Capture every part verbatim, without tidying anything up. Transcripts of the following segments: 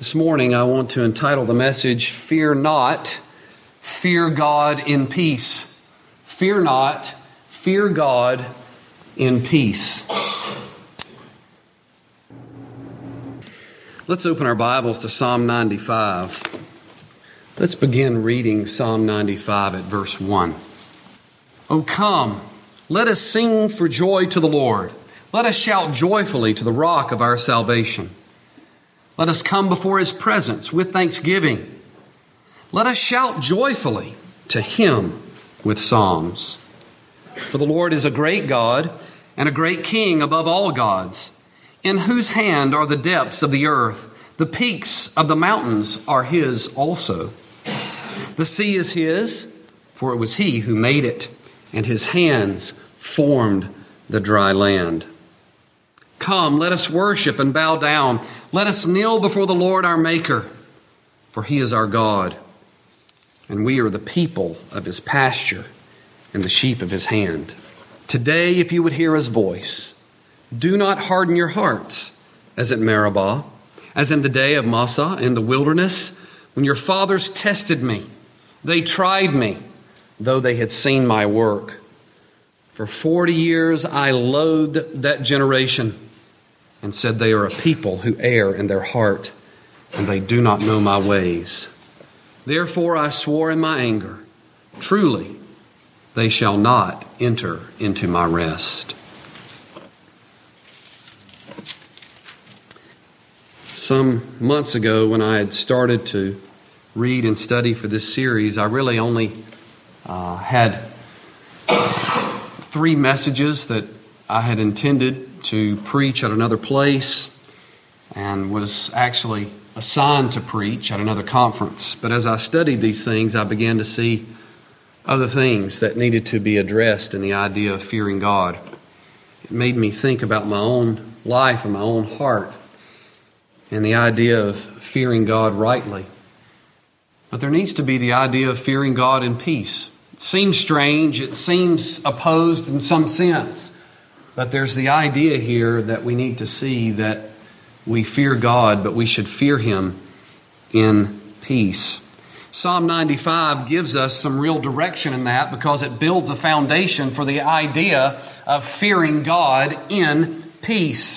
This morning I want to entitle the message, Fear Not, Fear God in Peace. Fear not, fear God in peace. Let's open our Bibles to Psalm ninety-five. Let's begin reading Psalm ninety-five at verse one. O come, let us sing for joy to the Lord. Let us shout joyfully to the rock of our salvation. Let us come before His presence with thanksgiving. Let us shout joyfully to Him with psalms. For the Lord is a great God and a great King above all gods, in whose hand are the depths of the earth. The peaks of the mountains are His also. The sea is His, for it was He who made it, and His hands formed the dry land. Come, let us worship and bow down. Let us kneel before the Lord our Maker, for He is our God, and we are the people of His pasture and the sheep of His hand. Today, if you would hear His voice, do not harden your hearts as at Meribah, as in the day of Massah in the wilderness, when your fathers tested me. They tried me, though they had seen my work. For forty years I loathed that generation, and said, they are a people who err in their heart, and they do not know my ways. Therefore I swore in my anger, truly they shall not enter into my rest. Some months ago, when I had started to read and study for this series, I really only uh, had three messages that I had intended to preach at another place and was actually assigned to preach at another conference. But as I studied these things, I began to see other things that needed to be addressed in the idea of fearing God. It made me think about my own life and my own heart and the idea of fearing God rightly. But there needs to be the idea of fearing God in peace. It seems strange, it seems opposed in some sense. But there's the idea here that we need to see that we fear God, but we should fear Him in peace. Psalm ninety-five gives us some real direction in that because it builds a foundation for the idea of fearing God in peace.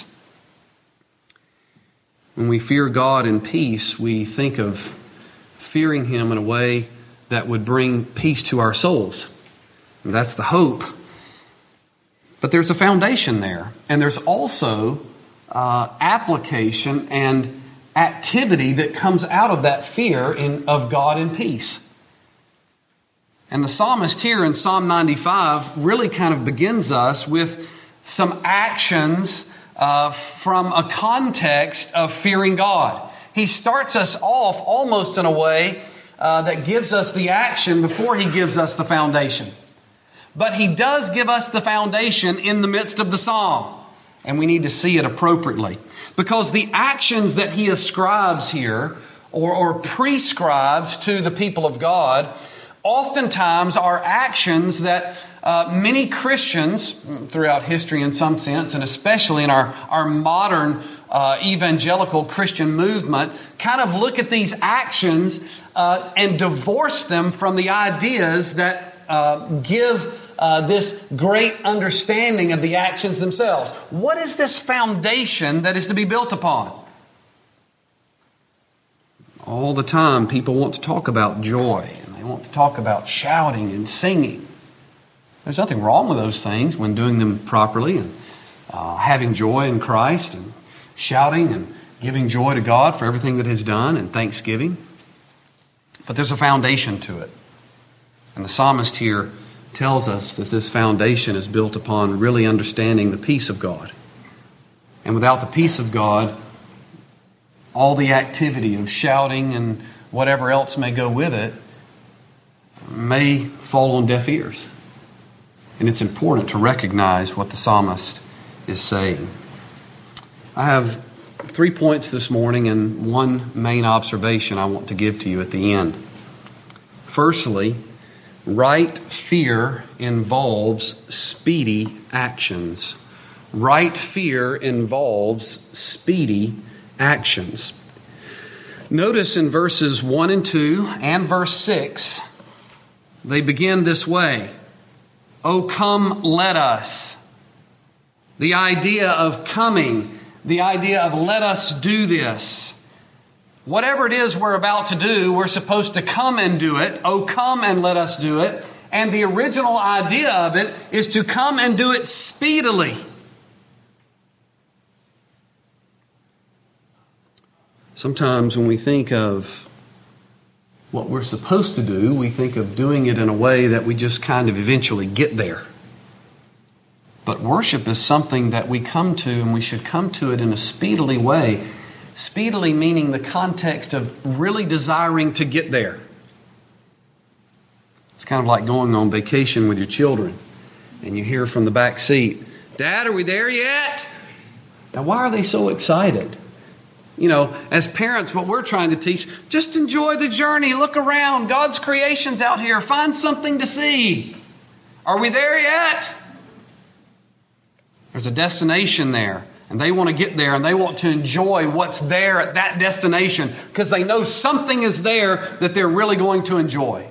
When we fear God in peace, we think of fearing Him in a way that would bring peace to our souls. And that's the hope. But there's a foundation there. And there's also uh, application and activity that comes out of that fear in, of God in peace. And the psalmist here in Psalm ninety-five really kind of begins us with some actions uh, from a context of fearing God. He starts us off almost in a way uh, that gives us the action before he gives us the foundation. But he does give us the foundation in the midst of the psalm. And we need to see it appropriately. Because the actions that he ascribes here, or, or prescribes to the people of God, oftentimes are actions that uh, many Christians throughout history in some sense, and especially in our, our modern uh, evangelical Christian movement, kind of look at these actions uh, and divorce them from the ideas that uh, give Uh, this great understanding of the actions themselves. What is this foundation that is to be built upon? All the time people want to talk about joy and they want to talk about shouting and singing. There's nothing wrong with those things when doing them properly and uh, having joy in Christ and shouting and giving joy to God for everything that He's done and thanksgiving. But there's a foundation to it. And the psalmist here tells us that this foundation is built upon really understanding the peace of God. And without the peace of God, all the activity of shouting and whatever else may go with it may fall on deaf ears. And it's important to recognize what the psalmist is saying. I have three points this morning and one main observation I want to give to you at the end. Firstly, right fear involves speedy actions. Right fear involves speedy actions. Notice in verses one and two and verse six, they begin this way. "O come, let us." The idea of coming, the idea of let us do this. Whatever it is we're about to do, we're supposed to come and do it. "Oh, come and let us do it." And the original idea of it is to come and do it speedily. Sometimes when we think of what we're supposed to do, we think of doing it in a way that we just kind of eventually get there. But worship is something that we come to, and we should come to it in a speedily way. Speedily meaning the context of really desiring to get there. It's kind of like going on vacation with your children, and you hear from the back seat, "Dad, are we there yet?" Now, why are they so excited? You know, as parents, what we're trying to teach, just enjoy the journey. Look around. God's creation's out here. Find something to see. Are we there yet? There's a destination there, and they want to get there, and they want to enjoy what's there at that destination because they know something is there that they're really going to enjoy.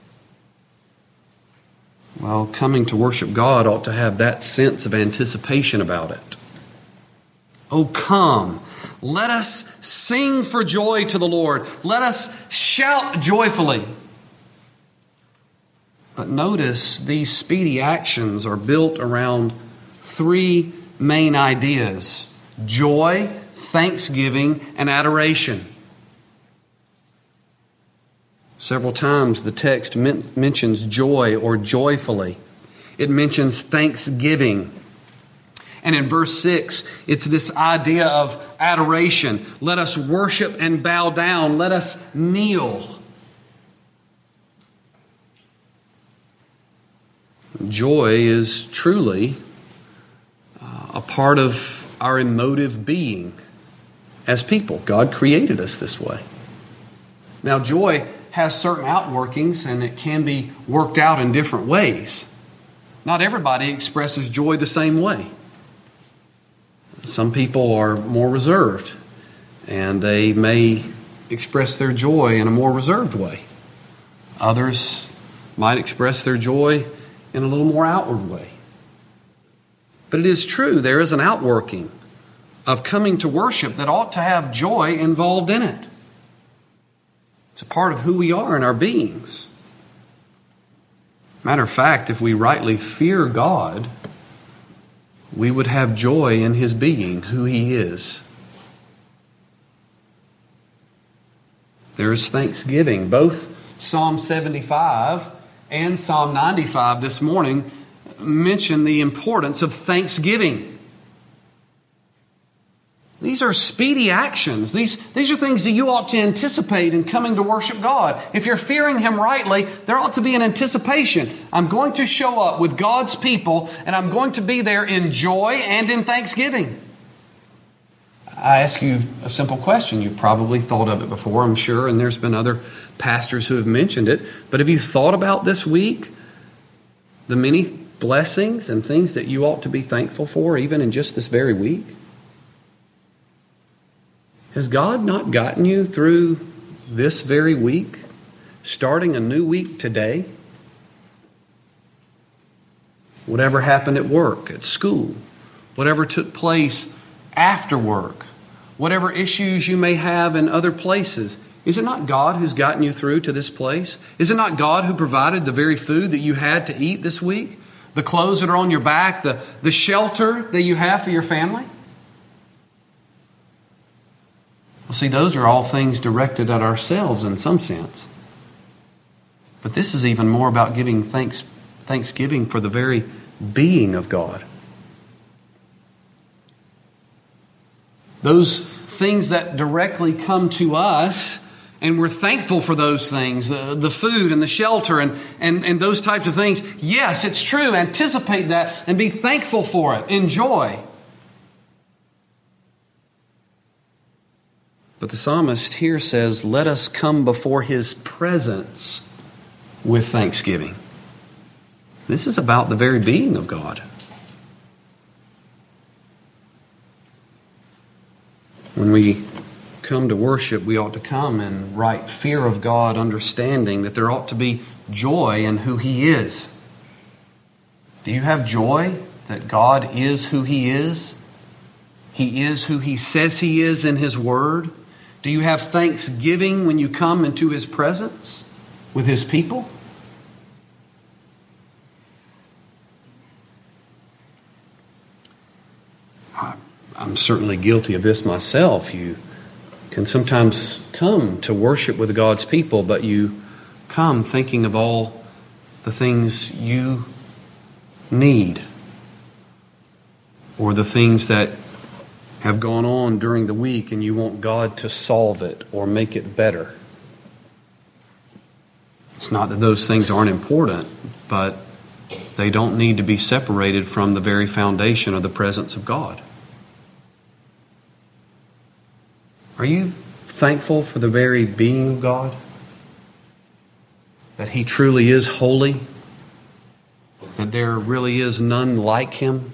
Well, coming to worship God ought to have that sense of anticipation about it. "Oh, come. Let us sing for joy to the Lord. Let us shout joyfully." But notice these speedy actions are built around three main ideas: joy, thanksgiving, and adoration. Several times the text men- mentions joy or joyfully. It mentions thanksgiving. And in verse six, it's this idea of adoration. Let us worship and bow down. Let us kneel. Joy is truly uh, a part of our emotive being as people. God created us this way. Now, joy has certain outworkings, and it can be worked out in different ways. Not everybody expresses joy the same way. Some people are more reserved, and they may express their joy in a more reserved way. Others might express their joy in a little more outward way. But it is true, there is an outworking of coming to worship that ought to have joy involved in it. It's a part of who we are in our beings. Matter of fact, if we rightly fear God, we would have joy in His being, who He is. There is thanksgiving. Both Psalm seventy-five and Psalm ninety-five this morning mention the importance of thanksgiving. These are speedy actions. These, these are things that you ought to anticipate in coming to worship God. If you're fearing Him rightly, there ought to be an anticipation. I'm going to show up with God's people, and I'm going to be there in joy and in thanksgiving. I ask you a simple question. You've probably thought of it before, I'm sure, and there's been other pastors who have mentioned it. But have you thought about this week the many blessings and things that you ought to be thankful for, even in just this very week? Has God not gotten you through this very week, starting a new week today? Whatever happened at work, at school, whatever took place after work, whatever issues you may have in other places, is it not God who's gotten you through to this place? Is it not God who provided the very food that you had to eat this week? The clothes that are on your back, the, the shelter that you have for your family? Well, see, those are all things directed at ourselves in some sense. But this is even more about giving thanks, thanksgiving for the very being of God. Those things that directly come to us, and we're thankful for those things, the, the food and the shelter and, and, and those types of things. Yes, it's true. Anticipate that and be thankful for it. Enjoy. But the psalmist here says, let us come before His presence with thanksgiving. This is about the very being of God. When we come to worship, we ought to come in right fear of God, understanding that there ought to be joy in who He is. Do you have joy that God is who He is? He is who He says He is in His Word? Do you have thanksgiving when you come into His presence with His people? I'm certainly guilty of this myself. You can sometimes come to worship with God's people, but you come thinking of all the things you need or the things that have gone on during the week, and you want God to solve it or make it better. It's not that those things aren't important, but they don't need to be separated from the very foundation of the presence of God. Are you thankful for the very being of God? That He truly is holy? That there really is none like Him?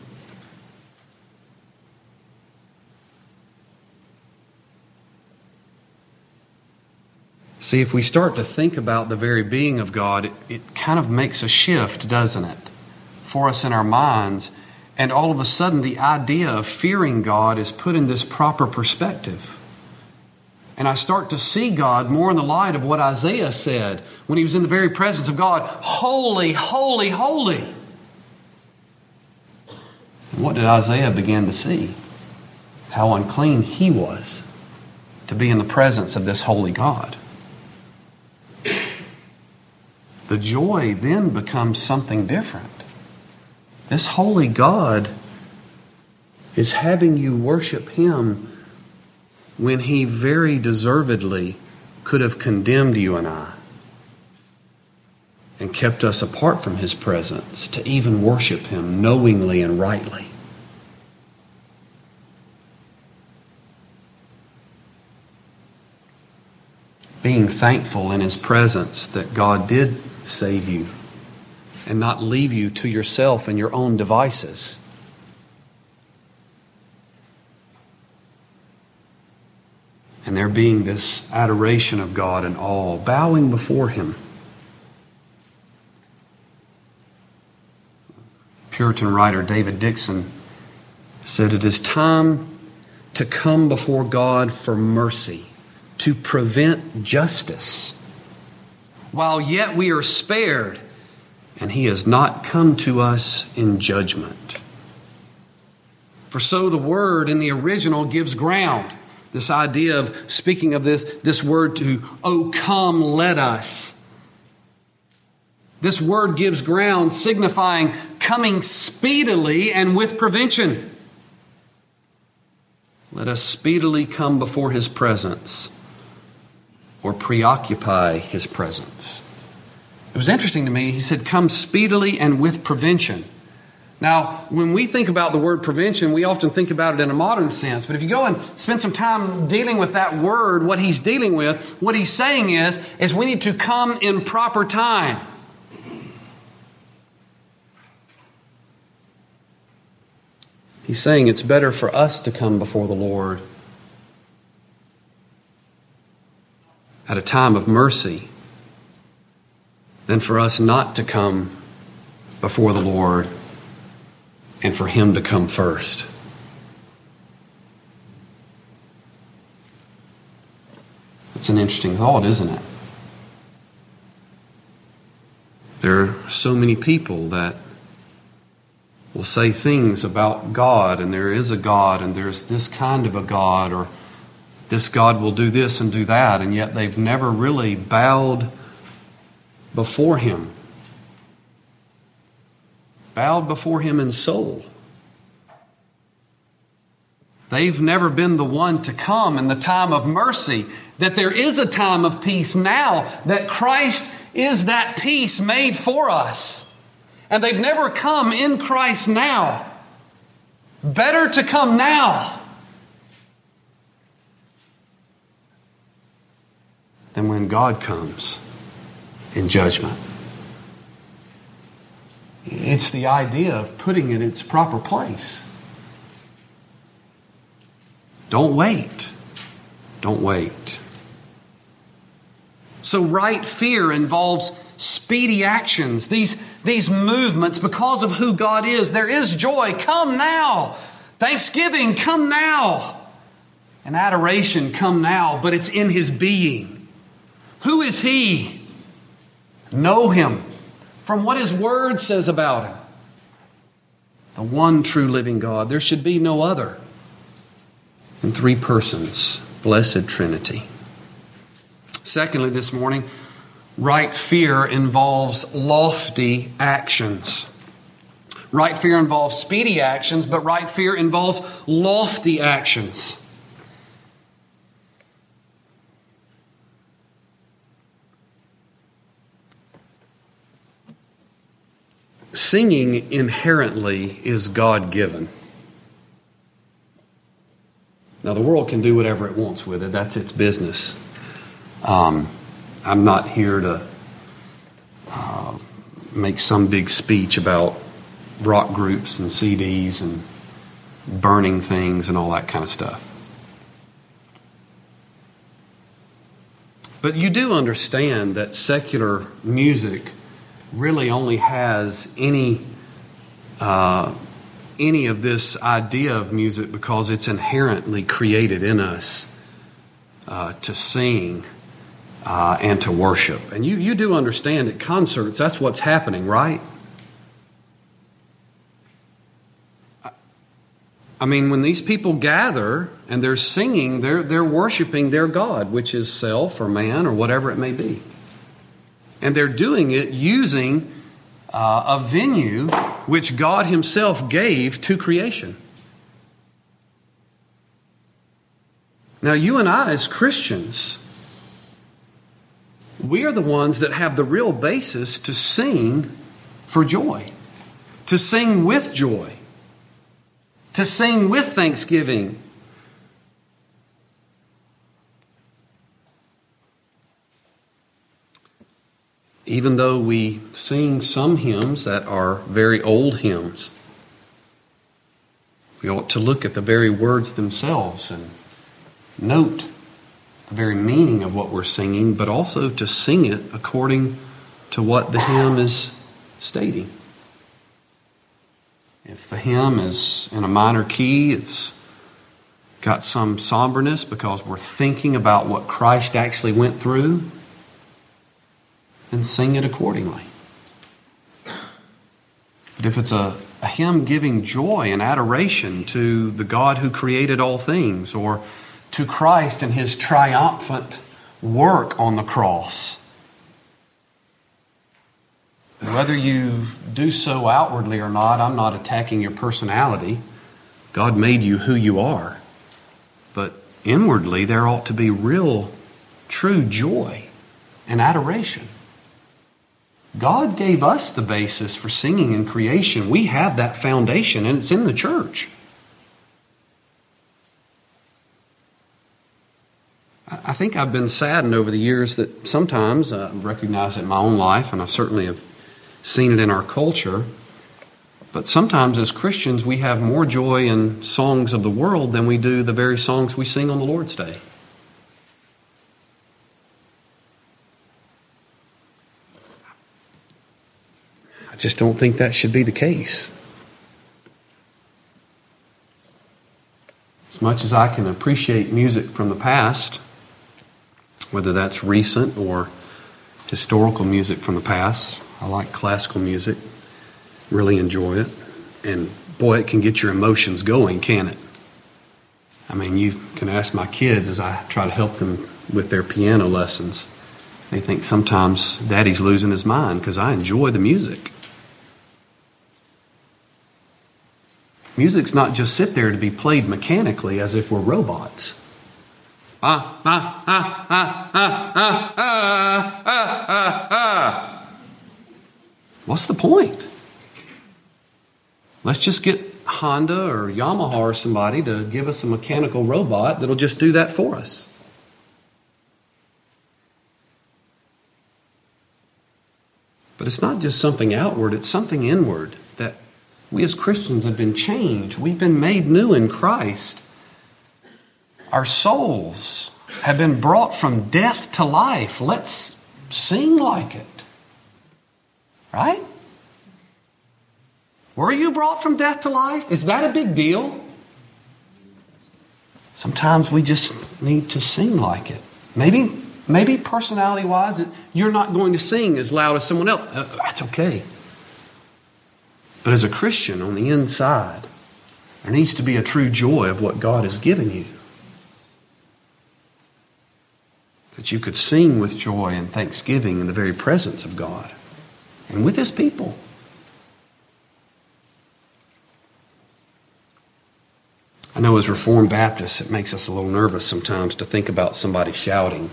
See, if we start to think about the very being of God, it, it kind of makes a shift, doesn't it, for us in our minds. And all of a sudden, the idea of fearing God is put in this proper perspective. And I start to see God more in the light of what Isaiah said when he was in the very presence of God. Holy, holy, holy. And what did Isaiah begin to see? How unclean he was to be in the presence of this holy God. The joy then becomes something different. This holy God is having you worship Him when He very deservedly could have condemned you and I and kept us apart from His presence to even worship Him knowingly and rightly. Being thankful in His presence that God did save you and not leave you to yourself and your own devices. And there being this adoration of God and awe, bowing before Him. Puritan writer David Dixon said, "It is time to come before God for mercy, to prevent justice, while yet we are spared, and He has not come to us in judgment. For so the word in the original gives ground." This idea of speaking of this, this word to, "Oh, come, let us." This word gives ground, signifying coming speedily and with prevention. Let us speedily come before His presence or preoccupy His presence. It was interesting to me, he said, come speedily and with prevention. Now, when we think about the word prevention, we often think about it in a modern sense. But if you go and spend some time dealing with that word, what he's dealing with, what he's saying is, is we need to come in proper time. He's saying it's better for us to come before the Lord at a time of mercy than for us not to come before the Lord and for Him to come first. It's an interesting thought, isn't it? There are so many people that will say things about God, and there is a God, and there's this kind of a God, or this God will do this and do that, and yet they've never really bowed before Him. Bowed before Him in soul. They've never been the one to come in the time of mercy, that there is a time of peace now, that Christ is that peace made for us. And they've never come in Christ now. Better to come now than when God comes in judgment. It's the idea of putting it in its proper place. Don't wait. Don't wait. So right fear involves speedy actions. These, these movements, because of who God is, there is joy. Come now. Thanksgiving, come now. And adoration, come now. But it's in His being. Who is He? Know Him from what His Word says about Him. The one true living God. There should be no other. In three persons, blessed Trinity. Secondly, this morning, right fear involves lofty actions. Right fear involves speedy actions, but right fear involves lofty actions. Singing inherently is God-given. Now, the world can do whatever it wants with it. That's its business. Um, I'm not here to uh, make some big speech about rock groups and C Ds and burning things and all that kind of stuff. But you do understand that secular music really only has any uh, any of this idea of music because it's inherently created in us uh, to sing uh, and to worship. And you, you do understand at concerts, that's what's happening, right? I mean, when these people gather and they're singing, they're, they're worshiping their God, which is self or man or whatever it may be. And they're doing it using uh, a venue which God Himself gave to creation. Now, you and I as Christians, we are the ones that have the real basis to sing for joy, to sing with joy, to sing with thanksgiving. Even though we sing some hymns that are very old hymns, we ought to look at the very words themselves and note the very meaning of what we're singing, but also to sing it according to what the hymn is stating. If the hymn is in a minor key, it's got some somberness because we're thinking about what Christ actually went through, and sing it accordingly. But if it's a, a hymn giving joy and adoration to the God who created all things, or to Christ and His triumphant work on the cross, whether you do so outwardly or not, I'm not attacking your personality. God made you who you are. But inwardly, there ought to be real, true joy and adoration. God gave us the basis for singing in creation. We have that foundation, and it's in the church. I think I've been saddened over the years that sometimes, uh, I've recognized it in my own life, and I certainly have seen it in our culture, but sometimes as Christians we have more joy in songs of the world than we do the very songs we sing on the Lord's Day. I just don't think that should be the case. As much as I can appreciate music from the past, whether that's recent or historical music from the past, I like classical music, really enjoy it. And boy, it can get your emotions going, can't it? I mean, you can ask my kids as I try to help them with their piano lessons. They think sometimes Daddy's losing his mind because I enjoy the music. Music's not just sit there to be played mechanically as if we're robots. Ah, ah, ah, ah, ah, ah, ah, ah, ah, ah. What's the point? Let's just get Honda or Yamaha or somebody to give us a mechanical robot that'll just do that for us. But it's not just something outward, it's something inward that we as Christians have been changed. We've been made new in Christ. Our souls have been brought from death to life. Let's sing like it. Right? Were you brought from death to life? Is that a big deal? Sometimes we just need to sing like it. Maybe, maybe personality-wise, you're not going to sing as loud as someone else. Uh, that's okay. But as a Christian on the inside, there needs to be a true joy of what God has given you. That you could sing with joy and thanksgiving in the very presence of God and with His people. I know as Reformed Baptists, it makes us a little nervous sometimes to think about somebody shouting.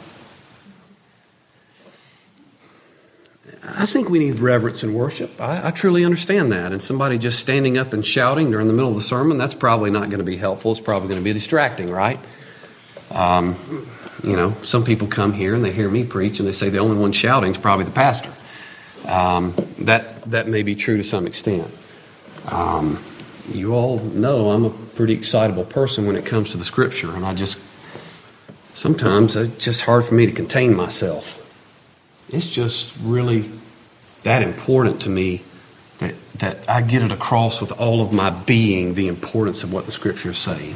I think we need reverence and worship. I, I truly understand that. And somebody just standing up and shouting during the middle of the sermon, that's probably not going to be helpful. It's probably going to be distracting, right? Um, you know, some people come here and they hear me preach and they say the only one shouting is probably the pastor. Um, that, that may be true to some extent. Um, you all know I'm a pretty excitable person when it comes to the Scripture. And I just, sometimes it's just hard for me to contain myself. It's just really that important to me that, that I get it across with all of my being, the importance of what the Scripture is saying.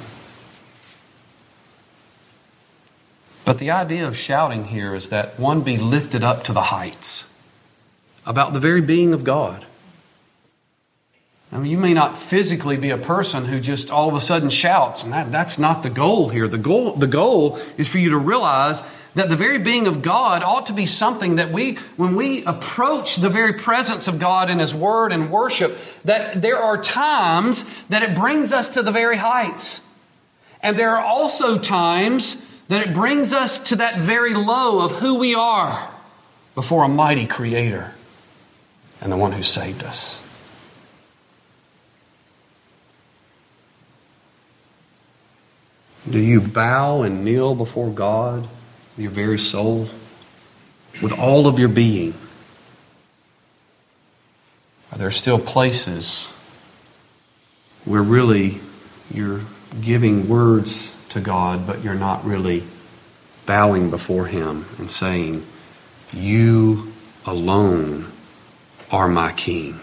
But the idea of shouting here is that one be lifted up to the heights about the very being of God. I mean, you may not physically be a person who just all of a sudden shouts, and that, that's not the goal here. The goal, the goal is for you to realize that the very being of God ought to be something that we, when we approach the very presence of God in His Word and worship, that there are times that it brings us to the very heights. And there are also times that it brings us to that very low of who we are before a mighty Creator and the one who saved us. Do you bow and kneel before God, your very soul, with all of your being? Are there still places where really you're giving words to God, but you're not really bowing before Him and saying, "You alone are my King"?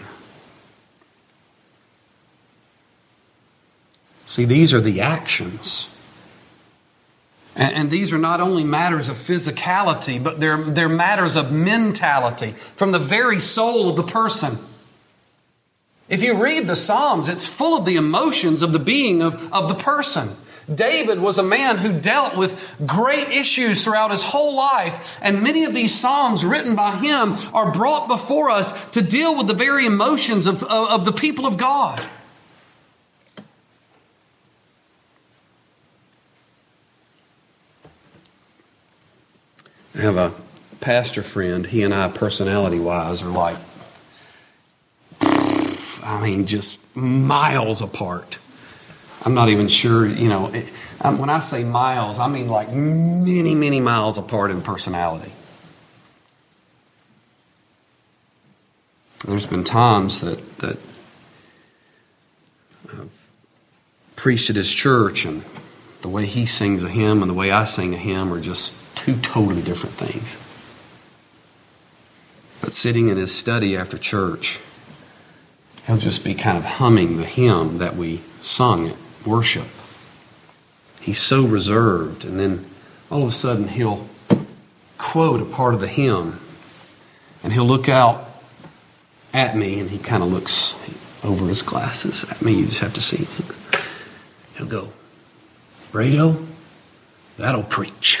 See, these are the actions. And these are not only matters of physicality, but they're, they're matters of mentality from the very soul of the person. If you read the Psalms, it's full of the emotions of the being of, of the person. David was a man who dealt with great issues throughout his whole life, and many of these Psalms written by him are brought before us to deal with the very emotions of, of, of the people of God. I have a pastor friend. He and I, personality-wise, are like, I mean, just miles apart. I'm not even sure, you know, it, when I say miles, I mean like many, many miles apart in personality. There's been times that, that I've preached at his church, and the way he sings a hymn and the way I sing a hymn are just two totally different things. But sitting in his study after church, he'll just be kind of humming the hymn that we sung at worship. He's so reserved, and then all of a sudden he'll quote a part of the hymn, and he'll look out at me, and he kind of looks over his glasses at me. You just have to see. He'll go, "Brado, that'll preach."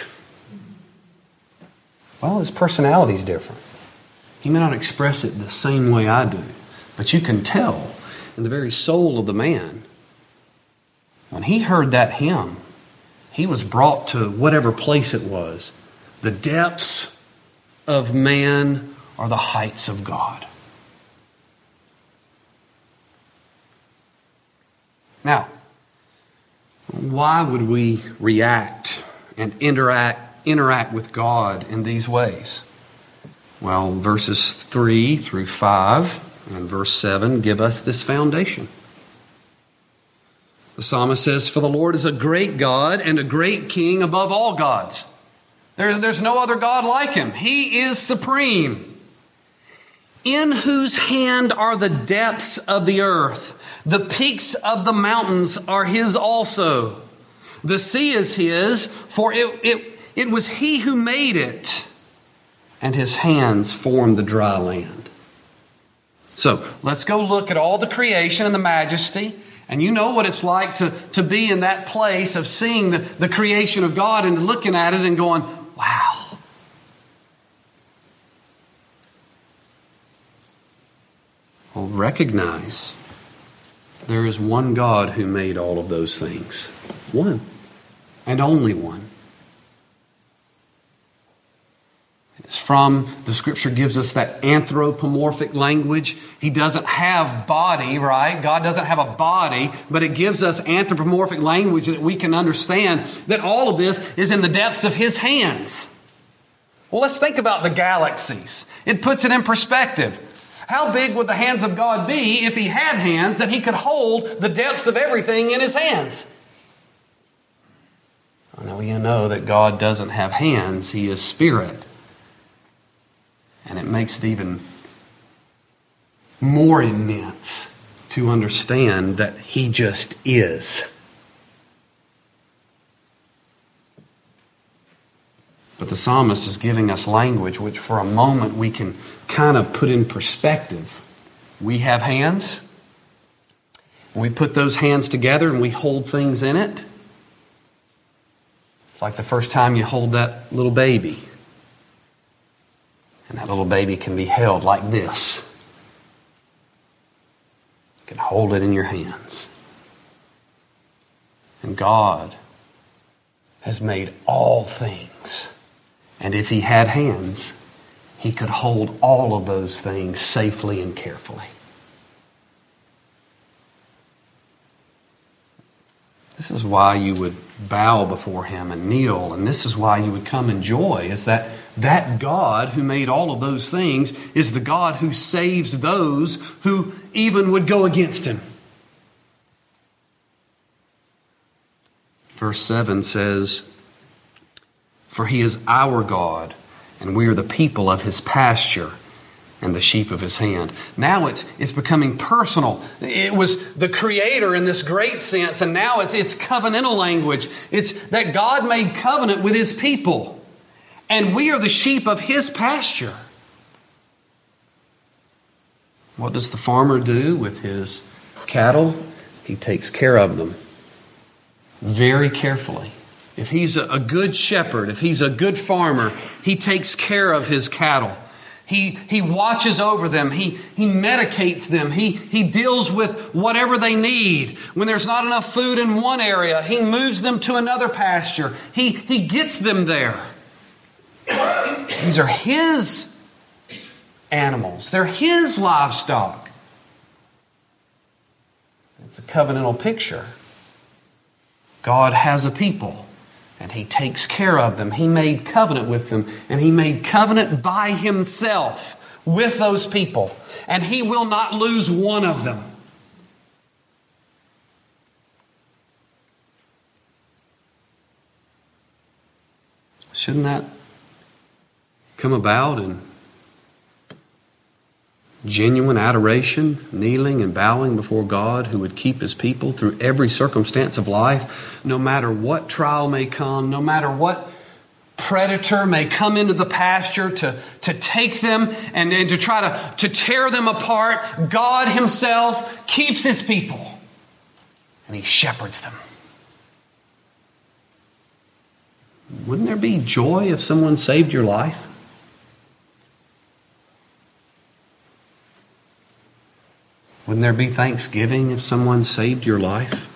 Well, his personality's different. He may not express it the same way I do, but you can tell in the very soul of the man, when he heard that hymn, he was brought to whatever place it was. The depths of man are the heights of God. Now, why would we react and interact interact with God in these ways? Well, verses three through five and verse seven give us this foundation. The psalmist says, "For the Lord is a great God and a great King above all gods." There, there's no other God like him. He is supreme. In whose hand are the depths of the earth? The peaks of the mountains are his also. The sea is his, for it, it, it was he who made it, and his hands formed the dry land. So let's go look at all the creation and the majesty. And you know what it's like to, to be in that place of seeing the, the creation of God and looking at it and going, wow. Well, recognize there is one God who made all of those things. One. And only one. It's from, the Scripture gives us that anthropomorphic language. He doesn't have body, right? God doesn't have a body, but it gives us anthropomorphic language that we can understand that all of this is in the depths of his hands. Well, let's think about the galaxies. It puts it in perspective. How big would the hands of God be if he had hands that he could hold the depths of everything in his hands? I know you know that God doesn't have hands. He is spirit. And it makes it even more immense to understand that he just is. But the psalmist is giving us language which for a moment we can kind of put in perspective. We have hands. We put those hands together and we hold things in it. It's like the first time you hold that little baby. And that little baby can be held like this. You can hold it in your hands. And God has made all things. And if he had hands, he could hold all of those things safely and carefully. This is why you would bow before him and kneel, and this is why you would come in joy, is that that God who made all of those things is the God who saves those who even would go against him. Verse seven says, "For he is our God, and we are the people of his pasture and the sheep of his hand." Now it's it's becoming personal. It was the Creator in this great sense, and now it's it's covenantal language. It's that God made covenant with his people, and we are the sheep of his pasture. What does the farmer do with his cattle? He takes care of them very carefully. If he's a good shepherd, if he's a good farmer, he takes care of his cattle. He he watches over them. He he medicates them. He he deals with whatever they need. When there's not enough food in one area, he moves them to another pasture. He he gets them there. These are his animals. They're his livestock. It's a covenantal picture. God has a people, and he takes care of them. He made covenant with them, and he made covenant by himself with those people, and he will not lose one of them. Shouldn't that come about in genuine adoration, kneeling and bowing before God who would keep his people through every circumstance of life, no matter what trial may come, no matter what predator may come into the pasture to, to take them and, and to try to, to tear them apart? God himself keeps his people and he shepherds them. Wouldn't there be joy if someone saved your life? Wouldn't there be thanksgiving if someone saved your life?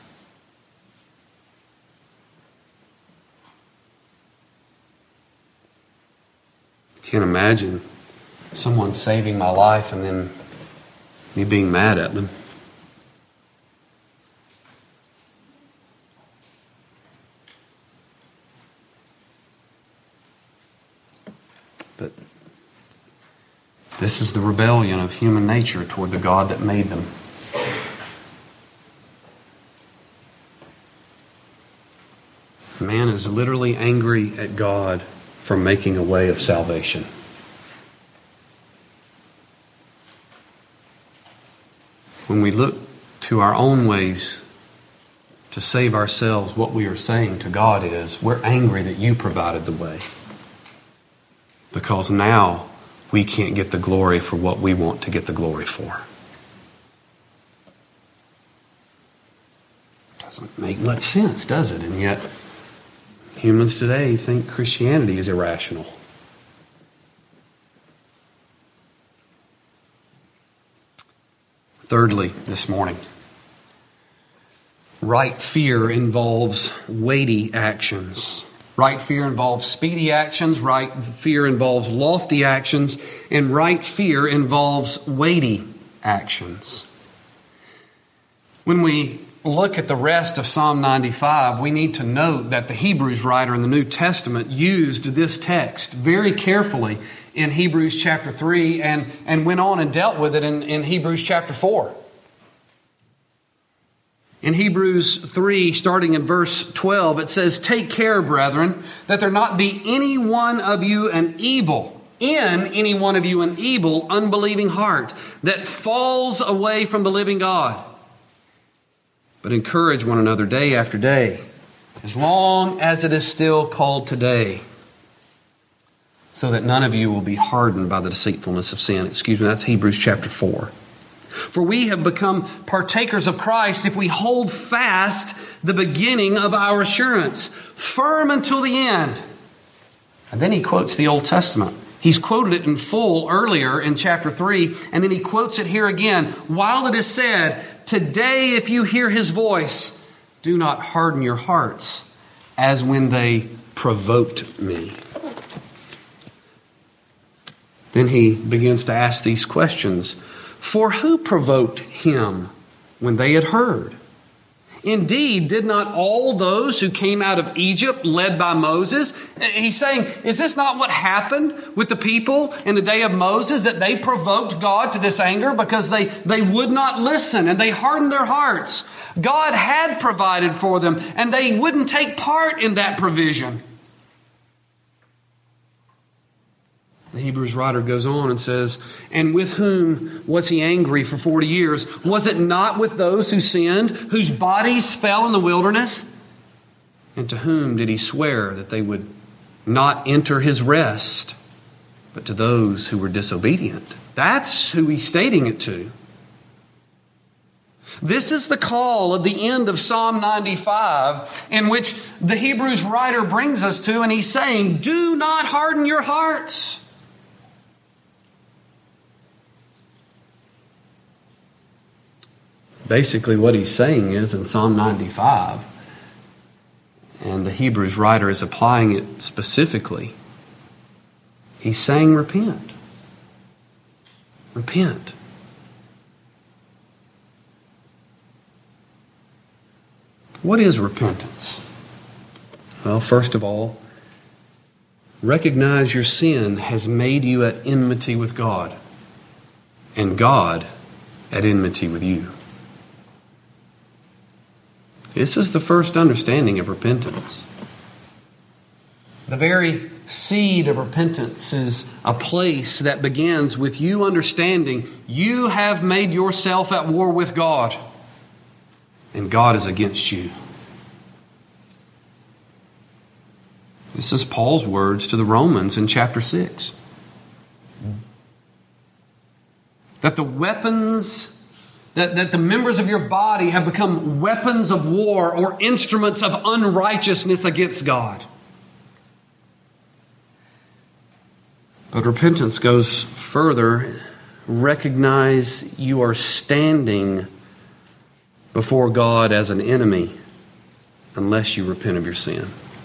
I can't imagine someone saving my life and then me being mad at them. But this is the rebellion of human nature toward the God that made them. man is literally angry at God for making a way of salvation. When we look to our own ways to save ourselves, what we are saying to God is, we're angry that you provided the way. Because now we can't get the glory for what we want to get the glory for. Doesn't make much sense, does it? And yet, humans today think Christianity is irrational. Thirdly, this morning, right fear involves weighty actions. Right fear involves speedy actions. Right fear involves lofty actions. And right fear involves weighty actions. When we look at the rest of Psalm ninety-five, we need to note that the Hebrews writer in the New Testament used this text very carefully in Hebrews chapter three and, and went on and dealt with it in, in Hebrews chapter four. In Hebrews three, starting in verse twelve, it says, "Take care, brethren, that there not be any one of you an evil, in any one of you an evil, unbelieving heart, that falls away from the living God. But encourage one another day after day, as long as it is still called today, so that none of you will be hardened by the deceitfulness of sin." Excuse me, that's Hebrews chapter four. "For we have become partakers of Christ if we hold fast the beginning of our assurance, firm until the end." And then he quotes the Old Testament. He's quoted it in full earlier in chapter three, and then he quotes it here again. "While it is said, today if you hear his voice, do not harden your hearts as when they provoked me." Then he begins to ask these questions. "For who provoked him when they had heard? Indeed, did not all those who came out of Egypt led by Moses?" He's saying, is this not what happened with the people in the day of Moses? That they provoked God to this anger because they, they would not listen and they hardened their hearts. God had provided for them and they wouldn't take part in that provision. The Hebrews writer goes on and says, "And with whom was he angry for forty years? Was it not with those who sinned, whose bodies fell in the wilderness? And to whom did he swear that they would not enter his rest, but to those who were disobedient?" That's who he's stating it to. This is the call of the end of Psalm ninety-five, in which the Hebrews writer brings us to, and he's saying, do not harden your hearts. Basically what he's saying is in Psalm ninety-five, and the Hebrews writer is applying it specifically, he's saying repent. Repent. What is repentance? Well, first of all, recognize your sin has made you at enmity with God, and God at enmity with you. This is the first understanding of repentance. The very seed of repentance is a place that begins with you understanding you have made yourself at war with God, and God is against you. This is Paul's words to the Romans in chapter six. That the weapons That, that the members of your body have become weapons of war or instruments of unrighteousness against God. But repentance goes further. Recognize you are standing before God as an enemy unless you repent of your sin.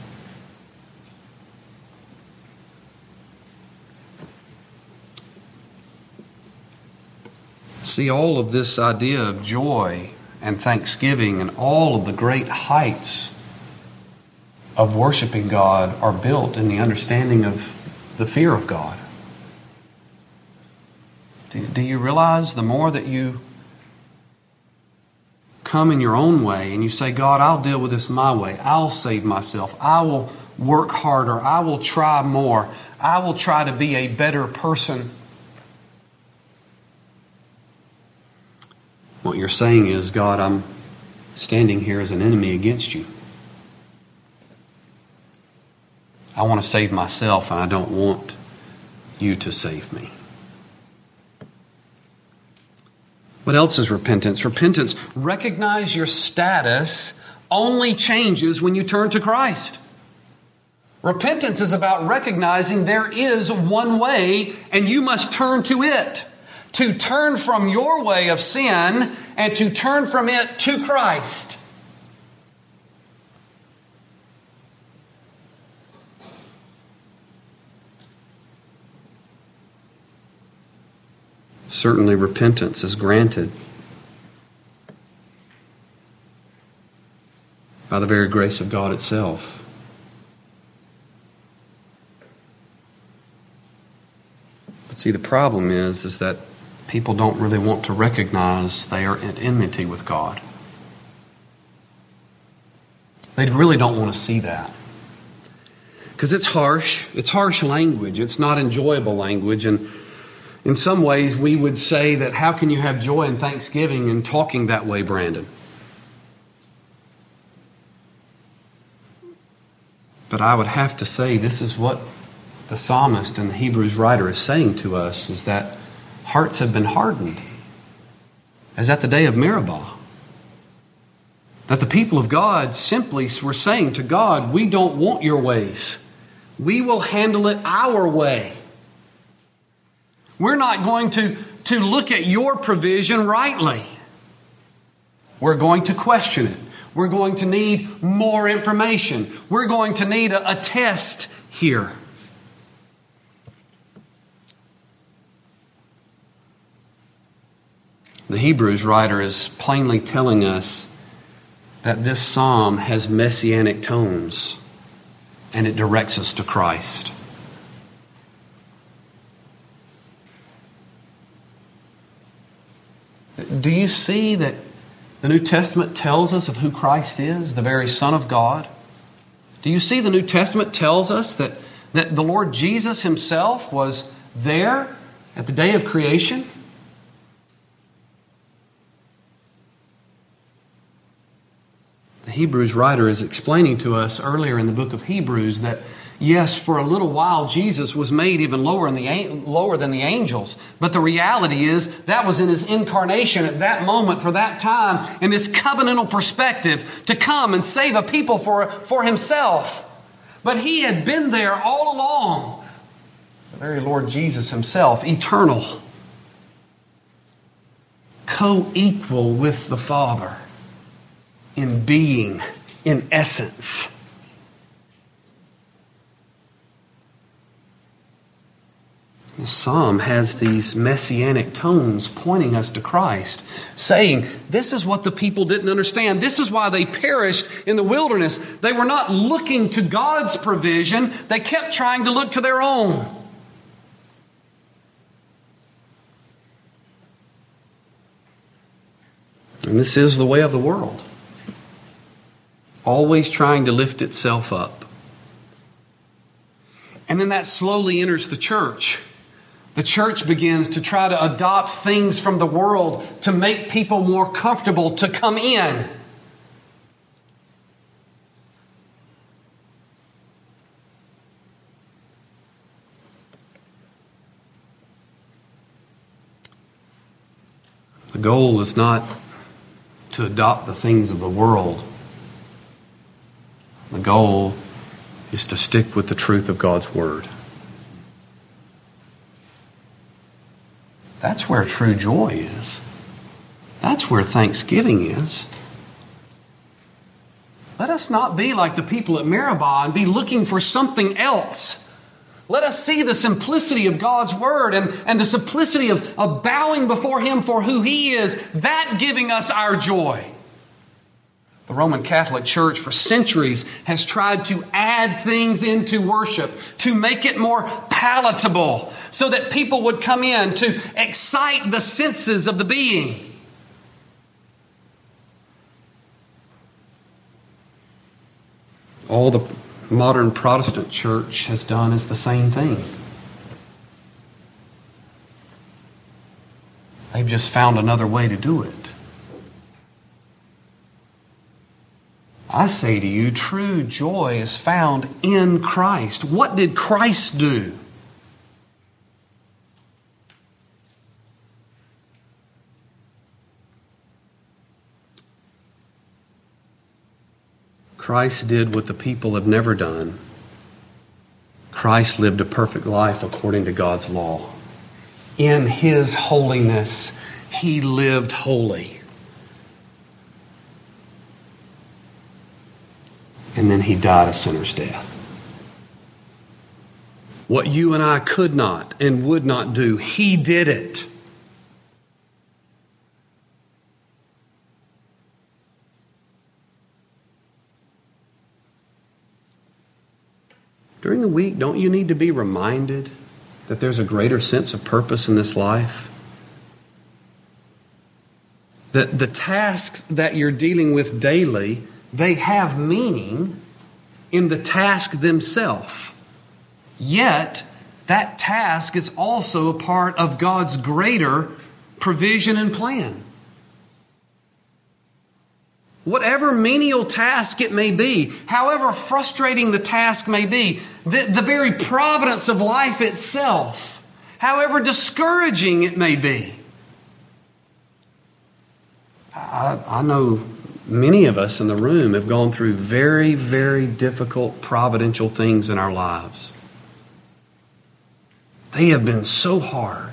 See, all of this idea of joy and thanksgiving and all of the great heights of worshiping God are built in the understanding of the fear of God. Do, do you realize the more that you come in your own way and you say, God, I'll deal with this my way. I'll save myself. I will work harder. I will try more. I will try to be a better person. What you're saying is, God, I'm standing here as an enemy against you. I want to save myself, and I don't want you to save me. What else is repentance? Repentance, recognize your status only changes when you turn to Christ. Repentance is about recognizing there is one way and you must turn to it. To turn from your way of sin and to turn from it to Christ. Certainly repentance is granted by the very grace of God itself. But see, the problem is, is that people don't really want to recognize they are at enmity with God. They really don't want to see that. Because it's harsh. It's harsh language. It's not enjoyable language. And in some ways, we would say that how can you have joy and thanksgiving in talking that way, Brandon? But I would have to say this is what the psalmist and the Hebrews writer is saying to us, is that hearts have been hardened, as at the day of Meribah. That the people of God simply were saying to God, we don't want your ways. We will handle it our way. We're not going to, to look at your provision rightly. We're going to question it. We're going to need more information. We're going to need a, a test here. The Hebrews writer is plainly telling us that this psalm has messianic tones and it directs us to Christ. Do you see that the New Testament tells us of who Christ is, the very Son of God? Do you see the New Testament tells us that, that the Lord Jesus Himself was there at the day of creation? The Hebrews writer is explaining to us earlier in the book of Hebrews that yes, for a little while Jesus was made even lower, in the, lower than the angels. But the reality is that was in His incarnation at that moment, for that time, in this covenantal perspective, to come and save a people for, for Himself. But He had been there all along. The very Lord Jesus Himself, eternal, co-equal with the Father in being, in essence. The psalm has these messianic tones pointing us to Christ, saying, this is what the people didn't understand. This is why they perished in the wilderness. They were not looking to God's provision. They kept trying to look to their own. And this is the way of the world. Always trying to lift itself up. And then that slowly enters the church. The church begins to try to adopt things from the world to make people more comfortable to come in. The goal is not to adopt the things of the world. The goal is to stick with the truth of God's Word. That's where true joy is. That's where thanksgiving is. Let us not be like the people at Meribah and be looking for something else. Let us see the simplicity of God's Word and, and the simplicity of, of bowing before Him for who He is, that giving us our joy. The Roman Catholic Church for centuries has tried to add things into worship to make it more palatable so that people would come in to excite the senses of the being. all the modern Protestant church has done is the same thing. They've just found another way to do it. I say to you, true joy is found in Christ. What did Christ do? Christ did what the people have never done. Christ lived a perfect life according to God's law. In His holiness, He lived holy. And then He died a sinner's death. What you and I could not and would not do, He did it. During the week, don't you need to be reminded that there's a greater sense of purpose in this life? That the tasks that you're dealing with daily, they have meaning in the task themselves. Yet, that task is also a part of God's greater provision and plan. Whatever menial task it may be, however frustrating the task may be, the, the very providence of life itself, however discouraging it may be. I, I know many of us in the room have gone through very, very difficult providential things in our lives. They have been so hard.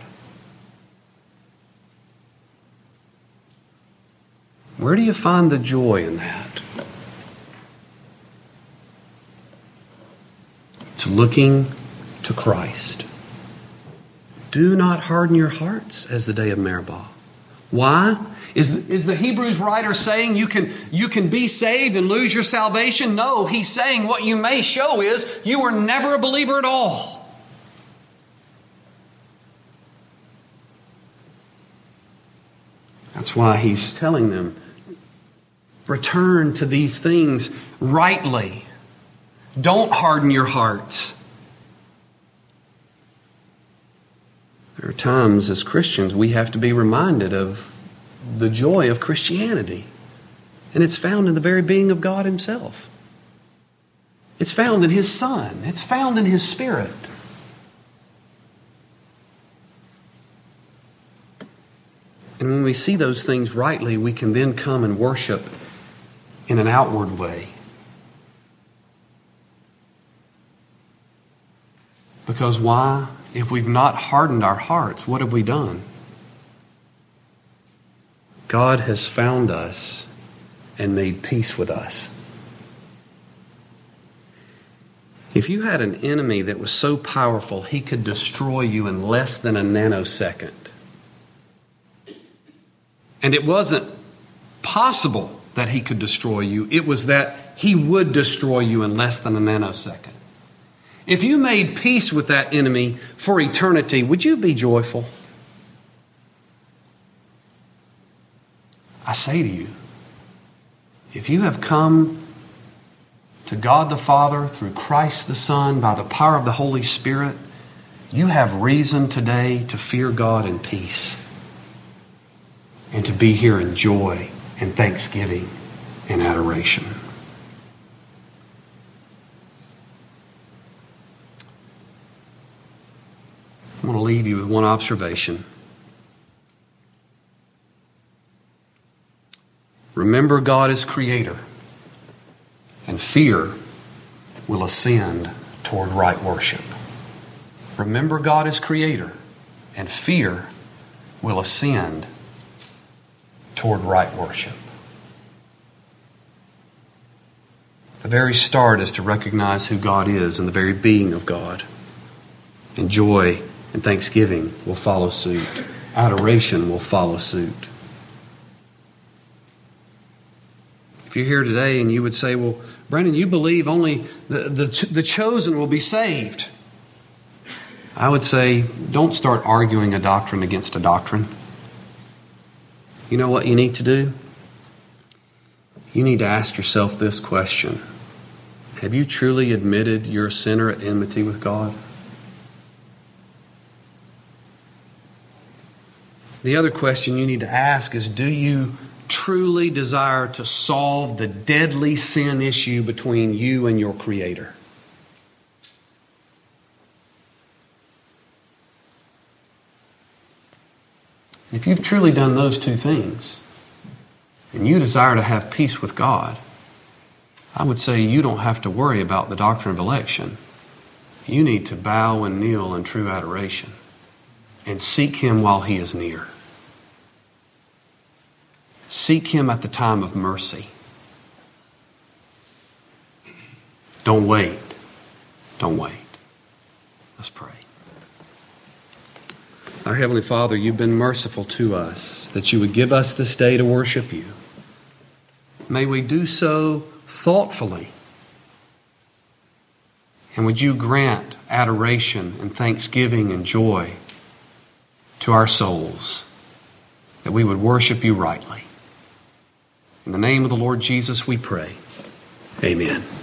Where do you find the joy in that? It's looking to Christ. Do not harden your hearts as the day of Meribah. Why? Is, is the Hebrews writer saying you can, you can be saved and lose your salvation? No, he's saying what you may show is you were never a believer at all. That's why he's telling them, return to these things rightly. Don't harden your hearts. There are times as Christians we have to be reminded of the joy of Christianity. And it's found in the very being of God Himself. It's found in His Son. It's found in His Spirit. And when we see those things rightly, we can then come and worship in an outward way. Because why? If we've not hardened our hearts, what have we done? God has found us and made peace with us. If you had an enemy that was so powerful he could destroy you in less than a nanosecond, and it wasn't possible that he could destroy you, it was that he would destroy you in less than a nanosecond. If you made peace with that enemy for eternity, would you be joyful? I say to you, if you have come to God the Father through Christ the Son by the power of the Holy Spirit, you have reason today to fear God in peace and to be here in joy and thanksgiving and adoration. I want to leave you with one observation. Remember God is creator, and fear will ascend toward right worship. Remember God is creator, and fear will ascend toward right worship. The very start is to recognize who God is and the very being of God. And joy and thanksgiving will follow suit. Adoration will follow suit. If you're here today and you would say, well, Brandon, you believe only the, the, the chosen will be saved. I would say, don't start arguing a doctrine against a doctrine. You know what you need to do? You need to ask yourself this question. Have you truly admitted you're a sinner at enmity with God? The other question you need to ask is, do you truly desire to solve the deadly sin issue between you and your Creator? If you've truly done those two things, and you desire to have peace with God, I would say you don't have to worry about the doctrine of election. You need to bow and kneel in true adoration and seek Him while He is near. Seek Him at the time of mercy. Don't wait. Don't wait. Let's pray. Our Heavenly Father, You've been merciful to us that You would give us this day to worship You. May we do so thoughtfully. And would You grant adoration and thanksgiving and joy to our souls, that we would worship You rightly. In the name of the Lord Jesus we pray. Amen.